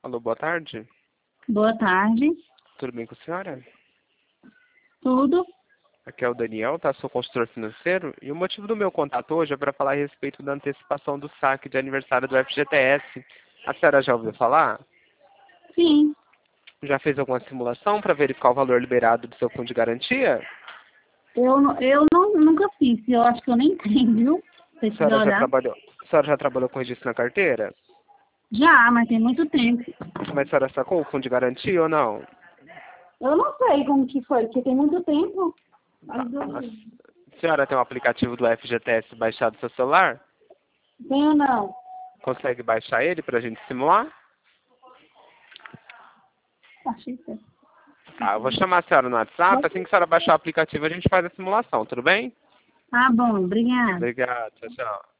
Alô, boa tarde. Boa tarde. Tudo bem com a senhora? Tudo? Aqui é o Daniel, tá? Sou consultor financeiro. E o motivo do meu contato hoje é para falar a respeito da antecipação do saque de aniversário do FGTS. A senhora já ouviu falar? Sim. Já fez alguma simulação para verificar o valor liberado do seu fundo de garantia? Nunca fiz. Eu acho que eu nem tenho, viu? A Precisa senhora olhar. a senhora já trabalhou com registro na carteira? Já, mas tem muito tempo. Mas a senhora sacou o fundo de garantia ou não? Eu não sei como que foi, porque tem muito tempo. Tá. Mas A senhora tem um aplicativo do FGTS baixado no seu celular? tenho não. Consegue baixar ele para a gente simular? Achei que Tá, eu vou chamar a senhora no WhatsApp. Assim que a senhora baixar o aplicativo, a gente faz a simulação, tudo bem? Tá bom, obrigada. Obrigado, tchau, tchau.